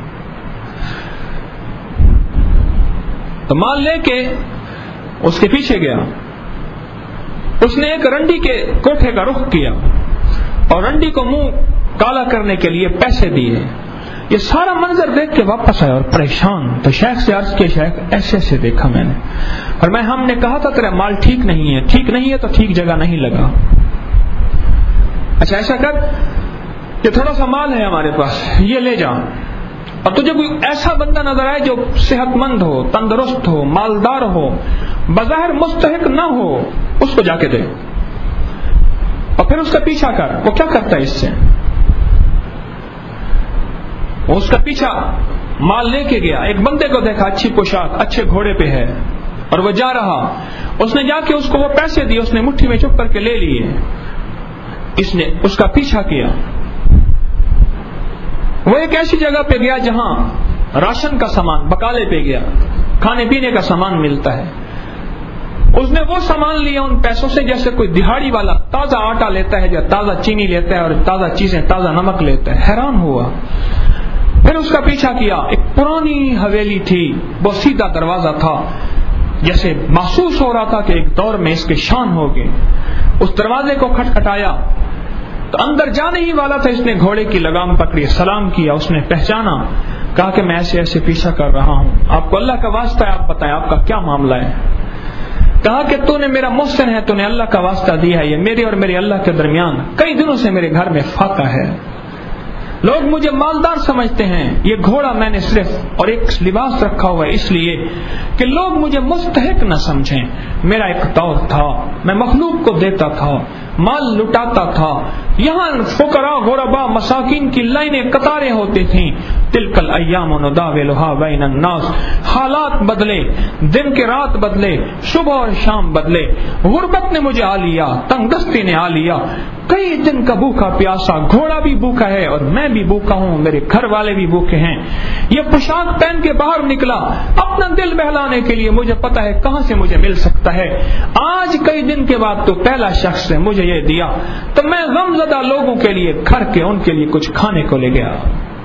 تو مال لے کے اس کے پیچھے گیا. اس نے ایک رنڈی کے کوٹھے کا رخ کیا اور رنڈی کو منہ کالا کرنے کے لیے پیسے دیے. یہ سارا منظر دیکھ کے واپس آیا اور پریشان. تو شیخ سے عرض کیا، شیخ ایسے ایسے دیکھا میں نے، اور ہم نے کہا تھا تیرا مال ٹھیک نہیں ہے. ٹھیک نہیں ہے تو ٹھیک جگہ نہیں لگا. اچھا ایسا کر کہ تھوڑا سا مال ہے ہمارے پاس، یہ لے جا، اور تجھے کوئی ایسا بندہ نظر آئے جو صحت مند ہو، تندرست ہو، مالدار ہو، بظاہر مستحق نہ ہو، اس کو جا کے دے، اور پھر اس کا پیچھا کر. وہ کیا کرتا ہے اس سے؟ وہ اس کا پیچھا مال لے کے گیا. ایک بندے کو دیکھا، اچھی پوشاک، اچھے گھوڑے پہ ہے، اور وہ جا رہا. اس نے جا کے اس کو وہ پیسے دیے. اس نے مٹھی میں چپ کر کے لے لیے. اس نے اس کا پیچھا کیا. وہ ایک ایسی جگہ پہ گیا جہاں راشن کا سامان، بکالے پہ گیا، کھانے پینے کا سامان ملتا ہے. اس نے وہ سامان لیا ان پیسوں سے جیسے کوئی دہاڑی والا تازہ آٹا لیتا ہے، یا تازہ چینی لیتا ہے، اور تازہ چیزیں، تازہ نمک لیتا ہے. حیران ہوا. پھر اس کا پیچھا کیا. ایک پرانی حویلی تھی، وہ سیدھا دروازہ تھا، جیسے محسوس ہو رہا تھا کہ ایک دور میں اس کے شان ہوگے. اس دروازے کو کھٹکھٹایا تو اندر جانے ہی والا تھا. اس نے گھوڑے کی لگام پکڑی، سلام کیا. اس نے پہچانا، کہا کہ میں ایسے ایسے پیچھا کر رہا ہوں، آپ کو اللہ کا واسطہ ہے، آپ بتائیں آپ کا کیا معاملہ ہے. کہا کہ تو نے میرا محسن ہے، تو نے اللہ کا واسطہ دیا ہے. یہ میرے اور میرے اللہ کے درمیان کئی دنوں سے میرے گھر میں فاقہ ہے. لوگ مجھے مالدار سمجھتے ہیں. یہ گھوڑا میں نے صرف اور ایک لباس رکھا ہوا ہے اس لیے کہ لوگ مجھے مستحق نہ سمجھیں. میرا ایک دور تھا، میں مخلوق کو دیتا تھا، مال لٹاتا تھا. یہاں فقراء، غرباء، مساکین کی لائنیں، قطاریں ہوتی تھیں. تلک الایام نداولها بین الناس. حالات بدلے، دن کے رات بدلے، صبح اور شام بدلے. غربت نے مجھے آ لیا، تنگ دستی نے آ لیا. کئی دن کا بھوکا پیاسا، گھوڑا بھی بھوکا ہے اور میں بھی بھوکا ہوں، میرے گھر والے بھی بھوکے ہیں. یہ پوشاک پہن کے باہر نکلا اپنا دل بہلانے کے لیے. مجھے پتا ہے کہاں سے مجھے مل سکتا ہے. آج کئی دن کے بعد تو پہلا شخص نے مجھے یہ دیا، تو میں غم زدہ لوگوں کے لیے گھر کے ان کے لیے کچھ کھانے کو لے گیا.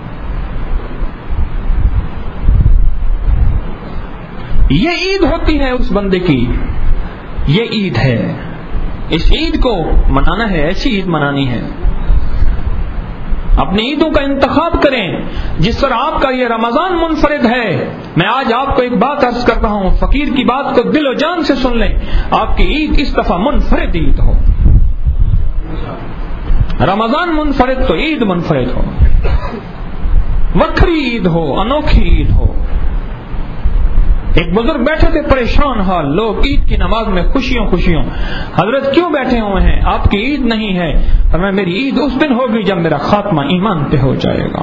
یہ عید ہوتی ہے اس بندے کی. یہ عید ہے، اس عید کو منانا ہے، ایسی عید منانی ہے. اپنی عیدوں کا انتخاب کریں جس طرح آپ کا یہ رمضان منفرد ہے. میں آج آپ کو ایک بات عرض کر رہا ہوں, فقیر کی بات کو دل و جان سے سن لیں, آپ کی عید اس دفعہ منفرد عید ہو. رمضان منفرد تو عید منفرد ہو, وکھری عید ہو, انوکھی عید ہو. ایک بزرگ بیٹھے تھے پریشان حال, لوگ عید کی نماز میں خوشیوں حضرت کیوں بیٹھے ہوئے ہیں, آپ کی عید نہیں ہے. فرمایا میری عید اس دن ہوگی جب میرا خاتمہ ایمان پہ ہو جائے گا.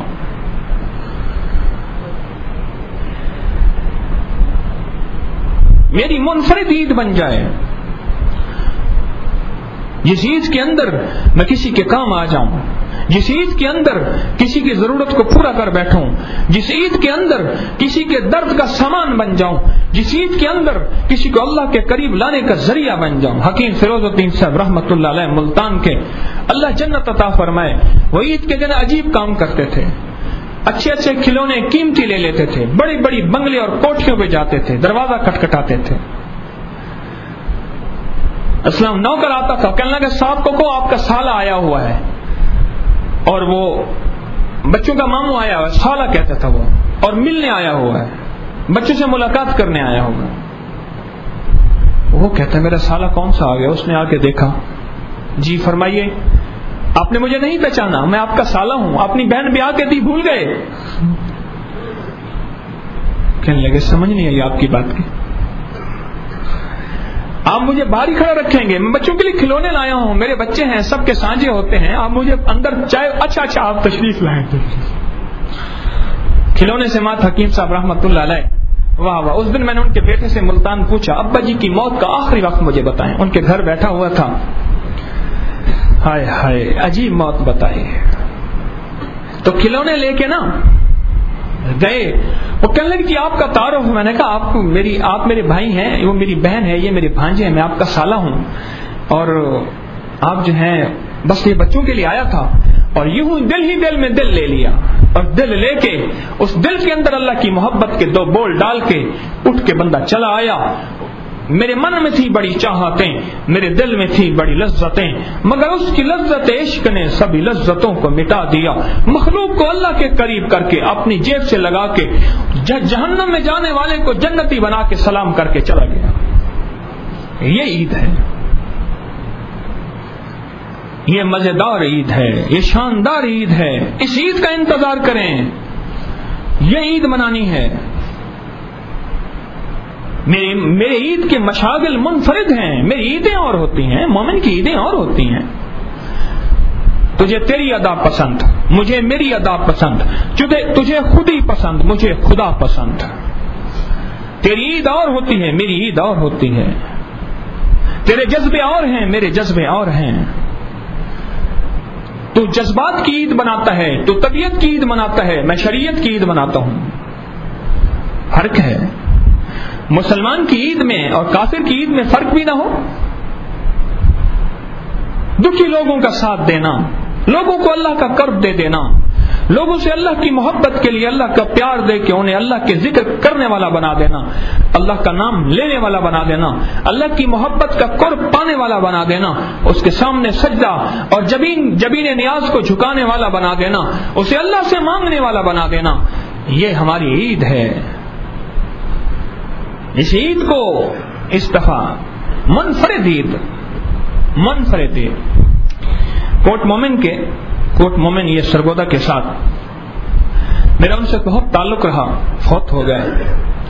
میری منفرد عید بن جائے, جس عید کے اندر میں کسی کے کام آ جاؤں, جس عید کے اندر کسی کی ضرورت کو پورا کر بیٹھوں, جس عید کے اندر کسی کے درد کا سامان بن جاؤں, جس عید کے اندر کسی کو اللہ کے قریب لانے کا ذریعہ بن جاؤں. حکیم فیروز الدین صاحب رحمۃ اللہ علیہ ملتان کے, اللہ جنت عطا فرمائے, وہ عید کے دن عجیب کام کرتے تھے. اچھے کھلونے قیمتی لے لیتے تھے, بڑی بڑی بنگلے اور کوٹھیوں پہ جاتے تھے, دروازہ کٹکھٹاتے تھے. اسلام نوکر آتا تھا, کہنے لگا صاحب کو آپ کا سالہ آیا ہوا ہے, اور وہ بچوں کا ماموں آیا ہوا ہے, سالہ کہتا تھا وہ, اور ملنے آیا ہوا ہے, بچوں سے ملاقات کرنے آیا ہوگا. وہ کہتا ہے میرا سالہ کون سا آ گیا. اس نے آ کے دیکھا, جی فرمائیے, آپ نے مجھے نہیں پہچانا, میں آپ کا سالہ ہوں, اپنی بہن بیاہ کے دی بھول گئے. کہنے لگے سمجھ نہیں آئی آپ کی بات کی, آپ مجھے باہر ہی کھڑا رکھیں گے, میں بچوں کے لیے کھلونے لایا ہوں, میرے بچے ہیں, سب کے سانجے ہوتے ہیں, آپ مجھے اندر چائے, اچھا آپ تشریف لائیں. کھلونے سے مات حکیم صاحب رحمۃ اللہ علیہ, واہ واہ. اس دن میں نے ان کے بیٹے سے ملتان پوچھا, ابا جی کی موت کا آخری وقت مجھے بتائیں. ان کے گھر بیٹھا ہوا تھا, ہائے ہائے عجیب موت بتائی. تو کھلونے لے کے نا گئے, وہ کہنے لگے کہ آپ کا تعارف. میں نے کہا آپ میرے بھائی ہیں, وہ میری بہن ہے, یہ میرے بھانجے ہیں, میں آپ کا سالہ ہوں, اور آپ جو ہیں بس یہ بچوں کے لیے آیا تھا. اور یوں دل میں دل لے لیا, اور دل لے کے اس دل کے اندر اللہ کی محبت کے 2 بول ڈال کے اٹھ کے بندہ چلا آیا. میرے من میں تھی بڑی چاہتیں, میرے دل میں تھی بڑی لذتیں, مگر اس کی لذت عشق نے سبھی لذتوں کو مٹا دیا. مخلوق کو اللہ کے قریب کر کے اپنی جیب سے لگا کے جہنم میں جانے والے کو جنتی بنا کے سلام کر کے چلا گیا. یہ عید ہے, یہ مزیدار عید ہے, یہ شاندار عید ہے. اس عید کا انتظار کریں, یہ عید منانی ہے. میرے عید کے مشاغل منفرد ہیں, میری عیدیں اور ہوتی ہیں, مومن کی عیدیں اور ہوتی ہیں. تجھے تیری ادا پسند, مجھے میری ادا پسند, تجھے خود ہی پسند, مجھے خدا پسند. تیری عید اور ہوتی ہے, میری عید اور ہوتی ہے. تیرے جذبے اور ہیں, میرے جذبے اور ہیں. تو جذبات کی عید مناتا ہے, تو طبیعت کی عید مناتا ہے, میں شریعت کی عید مناتا ہوں. فرق ہے. مسلمان کی عید میں اور کافر کی عید میں فرق بھی نہ ہو. دکھی لوگوں کا ساتھ دینا, لوگوں کو اللہ کا قرب دے دینا, لوگوں سے اللہ کی محبت کے لیے اللہ کا پیار دے کے انہیں اللہ کے ذکر کرنے والا بنا دینا, اللہ کا نام لینے والا بنا دینا, اللہ کی محبت کا قرب پانے والا بنا دینا, اس کے سامنے سجدہ اور جبین نیاز کو جھکانے والا بنا دینا, اسے اللہ سے مانگنے والا بنا دینا. یہ ہماری عید ہے. اس عید کو اس دفعہ منفرد عید. کوٹ مومن یہ سرگودا کے ساتھ میرا ان سے بہت تعلق رہا, فوت ہو گئے.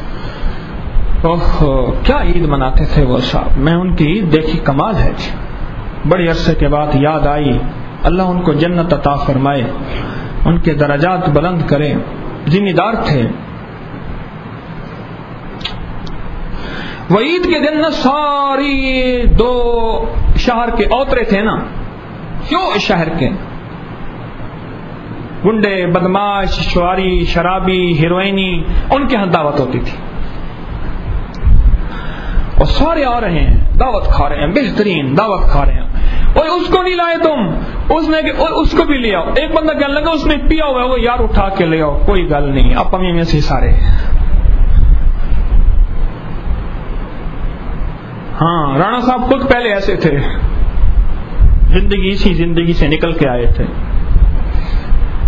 کیا عید مناتے تھے وہ صاحب, میں ان کی عید دیکھی, کمال ہے. بڑے عرصے کے بعد یاد آئی. اللہ ان کو جنت عطا فرمائے, ان کے درجات بلند کرے. ذمہ دار تھے. وہ عید کے دن نا ساری 2 شہر کے اوترے تھے نا, کیوں شہر کے گنڈے, بدماش, شواری, شرابی, ہیروئنی, ان کے ہاں دعوت ہوتی تھی. اور سارے آ رہے ہیں, دعوت کھا رہے ہیں, بہترین دعوت کھا رہے ہیں. اور اس کو نہیں لائے تم, اس کو بھی لے آؤ. ایک بندہ کہنے لگا اس نے پیا ہوا ہے, وہ یار اٹھا کے لے آؤ, کوئی گل نہیں, اب ہمیں میں سے سارے. ہاں, رانا صاحب خود پہلے ایسے تھے, زندگی سے نکل کے آئے تھے.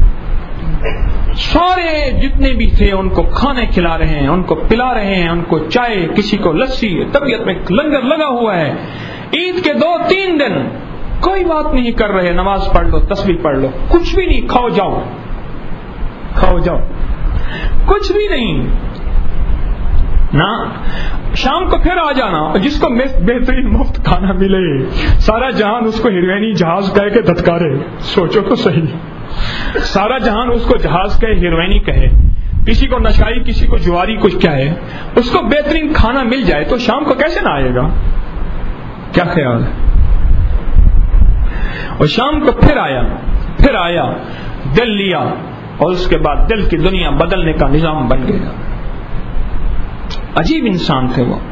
سارے جتنے بھی تھے ان کو کھانے کھلا رہے ہیں, ان کو پلا رہے ہیں, ان کو چائے, کسی کو لسی, طبیعت میں لنگر لگا ہوا ہے. عید کے 2-3 دن کوئی بات نہیں کر رہے, نماز پڑھ لو, تسبیح پڑھ لو, کچھ بھی نہیں, کھاؤ جاؤ, کھاؤ جاؤ, کچھ بھی نہیں نا. شام کو پھر آ جانا, جس کو بہترین مفت کھانا ملے, سارا جہان اس کو ہیروئنی جہاز کہہ کے دھتکارے. سوچو تو صحیح, سارا جہان اس کو جہاز کہے, ہیروئنی کہے, کسی کو نشائی, کسی کو جواری, کچھ کیا ہے, اس کو بہترین کھانا مل جائے تو شام کو کیسے نہ آئے گا؟ کیا خیال ہے؟ اور شام کو پھر آیا, دل لیا, اور اس کے بعد دل کی دنیا بدلنے کا نظام بن گیا. عجیب انسان تھے وہ.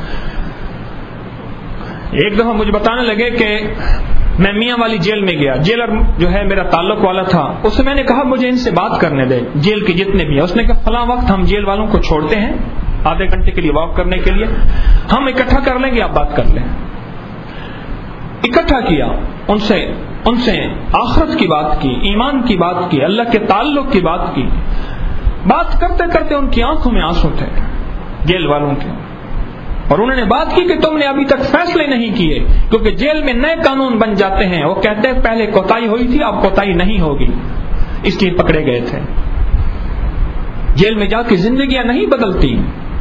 ایک دفعہ مجھے بتانے لگے کہ میں میاں والی جیل میں گیا, جیلر جو ہے میرا تعلق والا تھا, اس سے میں نے کہا مجھے ان سے بات کرنے دے, جیل کے جتنے بھی ہیں. اس نے کہا فلاں وقت ہم جیل والوں کو چھوڑتے ہیں آدھے گھنٹے کے لیے واک کرنے کے لیے, ہم اکٹھا کر لیں گے, آپ بات کر لیں. اکٹھا کیا, ان سے آخرت کی بات کی, ایمان کی بات کی, اللہ کے تعلق کی بات کی. بات کرتے کرتے ان کی آنکھوں میں آنسو تھے جیل والوں کے, اور انہوں نے بات کی کہ تم نے ابھی تک فیصلے نہیں کیے, کیونکہ جیل میں نئے قانون بن جاتے ہیں. وہ کہتے ہیں پہلے کوتاہی ہوئی تھی, اب کوتاہی نہیں ہوگی, اس لیے پکڑے گئے تھے. جیل میں جا کے زندگیاں نہیں بدلتی,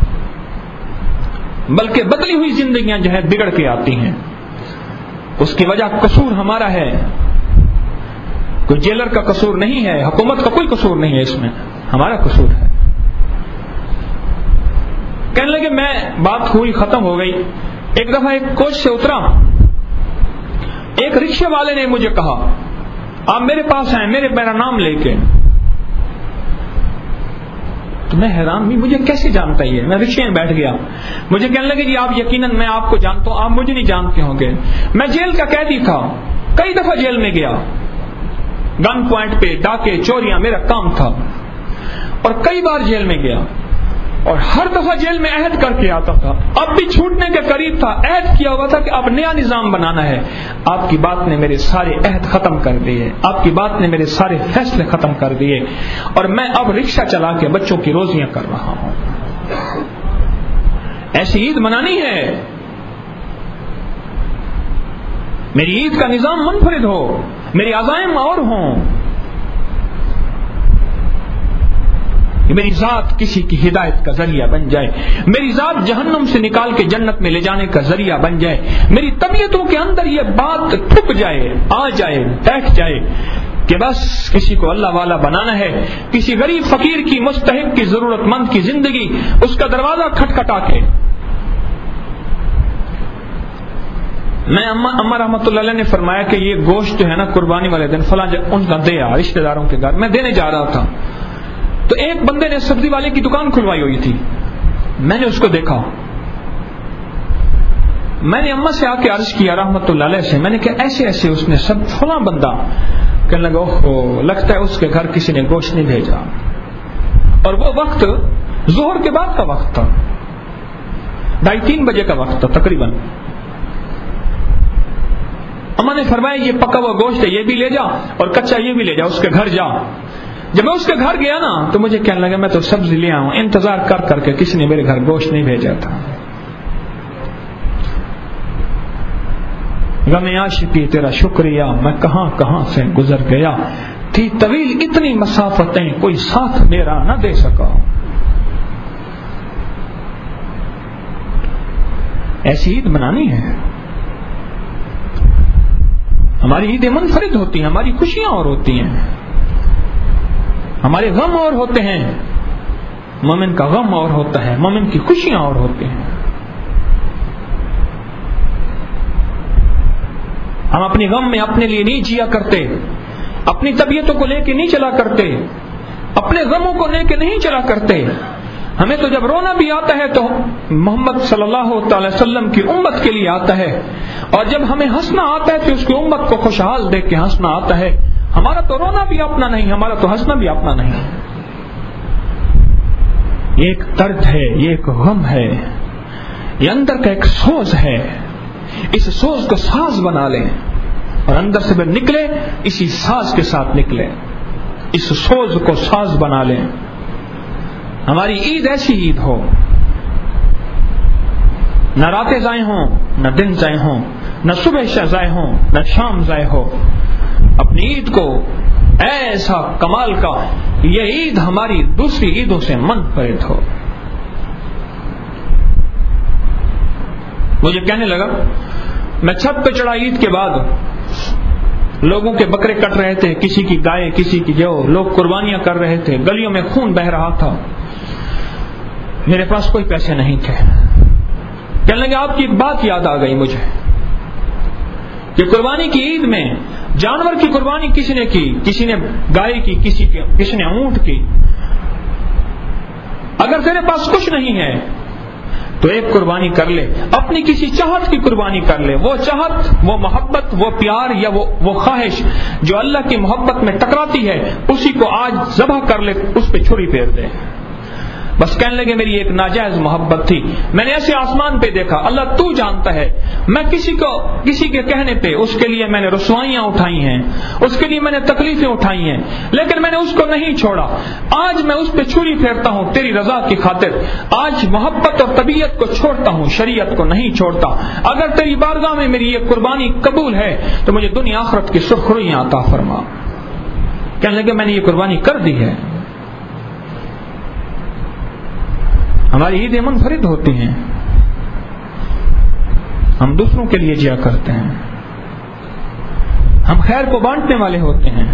بلکہ بدلی ہوئی زندگیاں جو ہے بگڑ کے آتی ہیں. اس کی وجہ قصور ہمارا ہے, کوئی جیلر کا قصور نہیں ہے, حکومت کا کوئی قصور نہیں ہے, اس میں ہمارا قصور ہے. کہنے لگے میں بات ہوئی, ختم ہو گئی. ایک دفعہ ایک کوچ سے اترا, ایک رکشے والے نے مجھے کہا آپ میرے پاس آئیں, میرا نام لے کے. تو میں حیران ہوئی, مجھے کیسے جانتا ہی ہے؟ میں رکشے میں بیٹھ گیا. مجھے کہنے لگے جی آپ یقیناً میں آپ کو جانتا ہوں, آپ مجھے نہیں جانتے ہوں گے. میں جیل کا قیدی تھا, کئی دفعہ جیل میں گیا, گن پوائنٹ پہ ڈاکے چوریاں میرا کام تھا, اور کئی بار جیل میں گیا, اور ہر دفعہ جیل میں عہد کر کے آتا تھا. اب بھی چھوٹنے کے قریب تھا, عہد کیا ہوا تھا کہ اب نیا نظام بنانا ہے. آپ کی بات نے میرے سارے عہد ختم کر دیے, آپ کی بات نے میرے سارے فیصلے ختم کر دیے, اور میں اب رکشہ چلا کے بچوں کی روزیاں کر رہا ہوں. ایسی عید منانی ہے, میری عید کا نظام منفرد ہو, میری عزائم اور ہوں, میری ذات کسی کی ہدایت کا ذریعہ بن جائے, میری ذات جہنم سے نکال کے جنت میں لے جانے کا ذریعہ بن جائے, میری طبیعتوں کے اندر یہ بات ٹھک جائے, آ جائے, بیٹھ جائے کہ بس کسی کو اللہ والا بنانا ہے, کسی غریب فقیر کی, مستحق کی, ضرورت مند کی زندگی اس کا دروازہ کھٹکھٹا کے. میں اماں رحمۃ اللہ علیہ نے فرمایا کہ یہ گوشت جو ہے نا قربانی والے دن فلاں ان کا دیا رشتہ داروں کے گھر, میں دینے جا رہا تھا. تو ایک بندے نے سبزی والے کی دکان کھلوائی ہوئی تھی, میں نے اس کو دیکھا, میں نے اماں سے آ کے عرض کیا رحمت اللہ علیہ سے, میں نے کہا ایسے ایسے اس نے سب فلاں بندہ. کہنے لگا اوہ لگتا ہے اس کے گھر کسی نے گوشت نہیں بھیجا, اور وہ وقت ظہر کے بعد کا وقت تھا, 2:30-3 بجے کا وقت تھا تقریباً. اماں نے فرمایا یہ پکا ہوا گوشت ہے, یہ بھی لے جا, اور کچا یہ بھی لے جا, اس کے گھر جا. جب میں اس کے گھر گیا نا تو مجھے کہنے لگا میں تو سبزی لے آؤں, انتظار کر کر کے کسی نے میرے گھر گوشت نہیں بھیجا تھا. غم عاشقی تیرا شکریہ, میں کہاں کہاں سے گزر گیا, تھی طویل اتنی مسافتیں کوئی ساتھ میرا نہ دے سکا. ایسی عید منانی ہے. ہماری عیدیں منفرد ہوتی ہیں, ہماری خوشیاں اور ہوتی ہیں, ہمارے غم اور ہوتے ہیں. مومن کا غم اور ہوتا ہے, مومن کی خوشیاں اور ہوتی ہیں. ہم اپنی غم میں اپنے لیے نہیں جیا کرتے, اپنی طبیعتوں کو لے کے نہیں چلا کرتے, اپنے غموں کو لے کے نہیں چلا کرتے. ہمیں تو جب رونا بھی آتا ہے تو محمد صلی اللہ تعالی وسلم کی امت کے لیے آتا ہے, اور جب ہمیں ہنسنا آتا ہے تو اس کی امت کو خوشحال دیکھ کے ہنسنا آتا ہے. ہمارا تو رونا بھی اپنا نہیں, ہمارا تو ہنسنا بھی اپنا نہیں. یہ ایک درد ہے, یہ ایک غم ہے, یہ اندر کا ایک سوز ہے. اس سوز کو ساز بنا لیں, اور اندر سے نکلے اسی ساز کے ساتھ نکلے, اس سوز کو ساز بنا لیں. ہماری عید ایسی عید ہو، نہ راتیں ضائع ہوں، نہ دن ضائع ہوں، نہ صبح ضائع ہوں، نہ شام ضائع ہو. اپنی عید کو ایسا کمال کا یہ عید ہماری دوسری عیدوں سے منفرد ہو. مجھے کہنے لگا، میں چھت پہ چڑھا عید کے بعد، لوگوں کے بکرے کٹ رہے تھے، کسی کی گائے، کسی کی جو، لوگ قربانیاں کر رہے تھے، گلیوں میں خون بہ رہا تھا. میرے پاس کوئی پیسے نہیں تھے. کہنے لگے آپ کی ایک بات یاد آ گئی مجھے کہ قربانی کی عید میں جانور کی قربانی کسی نے کی، کسی نے گائے کی، کسی نے اونٹ کی. اگر تیرے پاس کچھ نہیں ہے تو ایک قربانی کر لے، اپنی کسی چاہت کی قربانی کر لے. وہ چاہت، وہ محبت، وہ پیار یا وہ خواہش جو اللہ کی محبت میں ٹکراتی ہے، اسی کو آج ذبح کر لے، اس پہ چھری پھیر دے. بس کہنے لگے میری ایک ناجائز محبت تھی، میں نے ایسے آسمان پہ دیکھا، اللہ تو جانتا ہے، میں کسی کے کہنے پہ اس کے لیے میں نے رسوائیاں اٹھائی ہیں، اس کے لیے میں نے تکلیفیں اٹھائی ہیں، لیکن میں نے اس کو نہیں چھوڑا. آج میں اس پہ چھری پھیرتا ہوں تیری رضا کی خاطر. آج محبت اور طبیعت کو چھوڑتا ہوں، شریعت کو نہیں چھوڑتا. اگر تیری بارگاہ میں میری یہ قربانی قبول ہے تو مجھے دنیا آخرت کی سرخرویاں عطا فرما. کہنے لگے میں نے یہ قربانی کر دی ہے. ہماری عیدیں منفرد ہوتی ہیں، ہم دوسروں کے لیے جیا کرتے ہیں، ہم خیر کو بانٹنے والے ہوتے ہیں،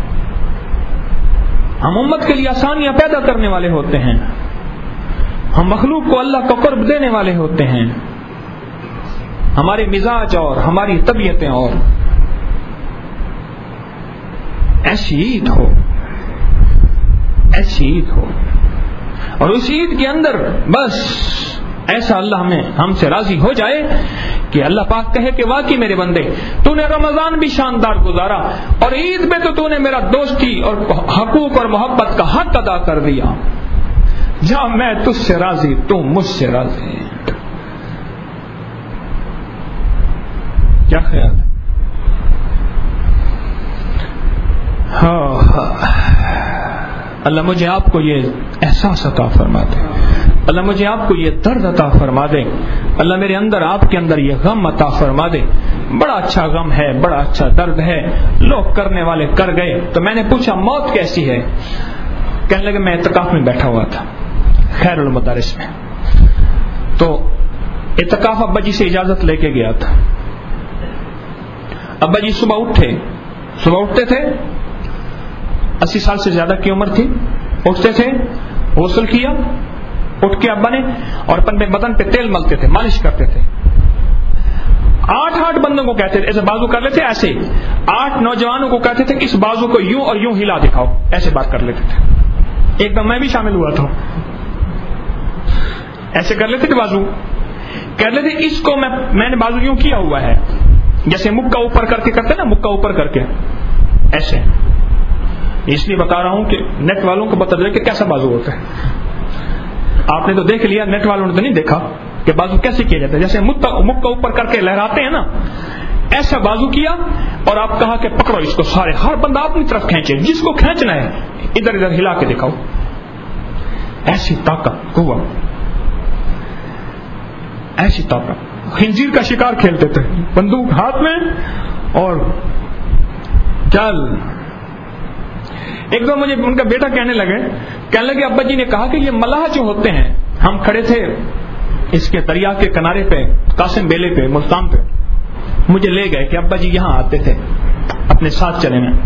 ہم امت کے لیے آسانیاں پیدا کرنے والے ہوتے ہیں، ہم مخلوق کو اللہ کا قرب دینے والے ہوتے ہیں. ہمارے مزاج اور ہماری طبیعتیں اور. ایسی عید ہو، ایسی عید ہو، اور اس عید کے اندر بس ایسا اللہ ہم سے راضی ہو جائے کہ اللہ پاک کہے کہ واقعی میرے بندے تو نے رمضان بھی شاندار گزارا اور عید میں تو نے میرا دوستی اور حقوق اور محبت کا حق ادا کر دیا. جہاں میں تجھ سے راضی، تو مجھ سے راضی. کیا خیال ہے؟ اللہ مجھے آپ کو یہ احساس عطا فرما دے، اللہ مجھے آپ کو یہ درد عطا فرما دے، اللہ میرے اندر آپ کے اندر یہ غم عطا فرما دے. بڑا اچھا غم ہے، بڑا اچھا درد ہے. لوگ کرنے والے کر گئے تو میں نے پوچھا موت کیسی ہے؟ کہنے لگے میں اعتکاف میں بیٹھا ہوا تھا خیر المدارس میں، تو اعتکاف ابا جی سے اجازت لے کے گیا تھا. ابا جی صبح اٹھتے تھے، 80 سال سے زیادہ کی عمر تھی، اٹھتے تھے، غسل کیا، اٹھ کے ابا نے اور اپنے بدن پہ تیل ملتے تھے، مالش کرتے تھے. 8 بندوں کو کہتے تھے ایسے بازو کر لیتے، ایسے 8 نوجوانوں کو کہتے تھے اس بازو کو یوں اور یوں ہلا دکھاؤ، ایسے بات کر لیتے تھے. ایک دم میں بھی شامل ہوا تھا، ایسے کر لیتے تھے بازو، کہہ لیتے اس کو میں نے بازو یوں کیا ہوا ہے، جیسے مکہ اوپر کر کے کرتے نا، مکہ اوپر کر کے ایسے. اس لیے بتا رہا ہوں کہ نیٹ والوں کو بتا دے کہ کیسا بازو ہوتا ہے. آپ نے تو دیکھ لیا، نیٹ والوں نے تو نہیں دیکھا کہ بازو کیسے کیا جاتا ہے. جیسے مکہ اوپر کر کے لہراتے ہیں نا، ایسا بازو کیا اور آپ کہا کہ پکڑو اس کو، سارے ہر بندہ اپنی طرف کھینچے، جس کو کھینچنا ہے ادھر ادھر ہلا کے دکھاؤ. ایسی طاقت، قوت، ایسی طاقت. خنزیر کا شکار کھیلتے تھے، بندوق ہاتھ میں اور چل. ایک دو مجھے ان کا بیٹا کہنے لگے ابا جی نے کہا کہ یہ ملاح جو ہوتے ہیں، ہم کھڑے تھے اس کے دریا کے کنارے پہ، قاسم بیلے پہ، ملتان پہ، مجھے لے گئے کہ ابا جی یہاں آتے تھے اپنے ساتھ چلے میں.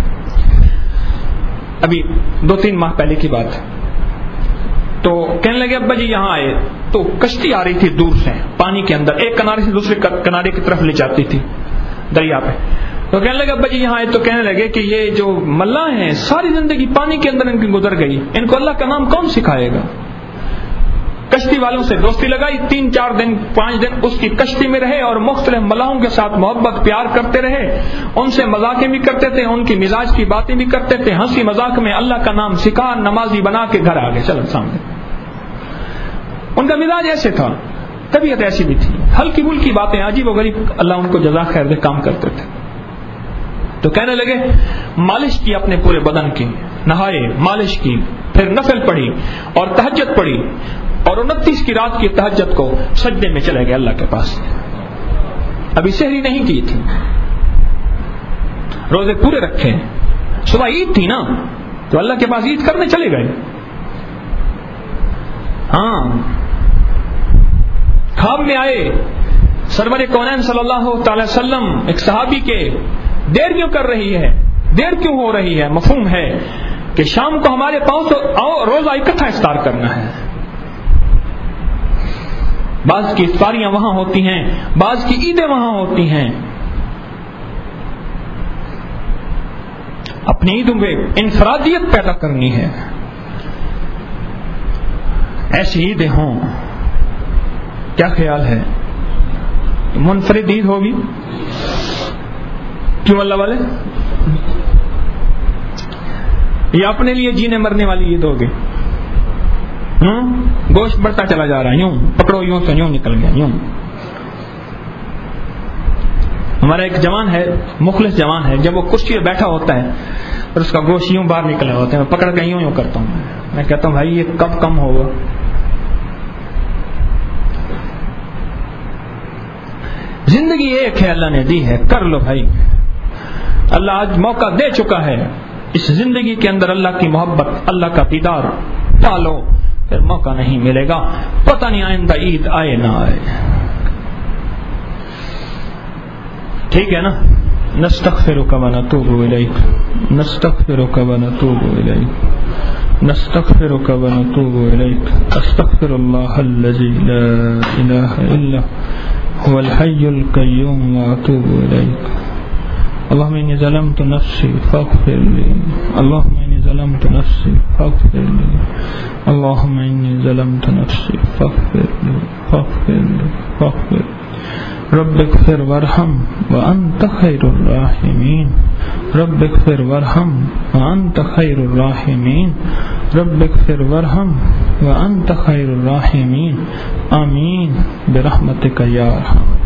ابھی 2-3 ماہ پہلے کی بات ہے. تو کہنے لگے ابا جی یہاں آئے تو کشتی آ رہی تھی دور سے پانی کے اندر، ایک کنارے سے دوسرے کنارے کی طرف لے جاتی تھی دریا پہ. تو کہنے لگے ابا جی یہاں آئے تو کہنے لگے کہ یہ جو ملاح ہیں ساری زندگی پانی کے اندر ان کی گزر گئی، ان کو اللہ کا نام کون سکھائے گا. کشتی والوں سے دوستی لگائی، 3-4 دن 5 دن اس کی کشتی میں رہے اور مختلف ملاحوں کے ساتھ محبت پیار کرتے رہے، ان سے مذاقیں بھی کرتے تھے، ان کی مزاج کی باتیں بھی کرتے تھے، ہنسی مذاق میں اللہ کا نام سکھا، نمازی بنا کے گھر آ گئے. چلو سامنے. ان کا مزاج ایسے تھا، طبیعت ایسی بھی تھی، ہلکی پھلکی باتیں عجیب و غریب، اللہ ان کو جزا خیر دے کام کرتے تھے. تو کہنے لگے مالش کی اپنے پورے بدن کی، نہائے، مالش کی، پھر نفل پڑھی اور تہجد پڑھی، اور 29 کی رات کی تہجد کو سجدے میں چلے گئے اللہ کے پاس. ابھی سحری نہیں کی تھی، روزے پورے رکھے، صبح عید تھی نا تو اللہ کے پاس عید کرنے چلے گئے. ہاں، خواب میں آئے سرور کونین صلی اللہ تعالی وسلم ایک صحابی کے دیر کیوں کر رہی ہے، دیر کیوں ہو رہی ہے؟ مفہوم ہے کہ شام کو ہمارے پاؤں تو روزہ اکٹھا افطار کرنا ہے. بعض کی افطاریاں وہاں ہوتی ہیں، بعض کی عیدیں وہاں ہوتی ہیں. اپنی عیدوں میں انفرادیت پیدا کرنی ہے، ایسی عیدیں ہوں. کیا خیال ہے؟ منفرد عید ہوگی؟ کیوں اللہ والے؟ یہ اپنے لیے جینے مرنے والی عید ہوگی. گوشت بڑھتا چلا جا رہا ہے، یوں پکڑو یوں تو یوں نکل گیا یوں. ہمارا ایک جوان ہے، مخلص جوان ہے، جب وہ کرسی پہ بیٹھا ہوتا ہے اور اس کا گوشت یوں باہر نکلا ہوتا ہے، میں پکڑ کے یوں کرتا ہوں. میں کہتا ہوں بھائی یہ کب کم ہوگا؟ زندگی ایک ہے، اللہ نے دی ہے، کر لو بھائی. اللہ آج موقع دے چکا ہے، اس زندگی کے اندر اللہ کی محبت، اللہ کا دیدار پالو، پھر موقع نہیں ملے گا. پتہ نہیں آئندہ عید آئے نہ آئے. ٹھیک ہے نا؟ نستغفرک ونتوب الیک، نستغفرک ونتوب الیک، نستغفرک ونتوب الیک. استغفر اللہ الذی لا الہ الا هو الحي القيوم واتوب اليك. اللهم اني ظلمت نفسي فاغفر لي، اللهم اني ظلمت نفسي فاغفر لي، اللهم اني ظلمت نفسي فاغفر لي فاغفر لي فاغفر لي. رب اغفر وارحم وانت خير الراحمين، رب اغفر وارحم وانت خير الراحمين، رب اغفر وارحم وانت خير الراحمين. آمین برحمتک یا ارحم.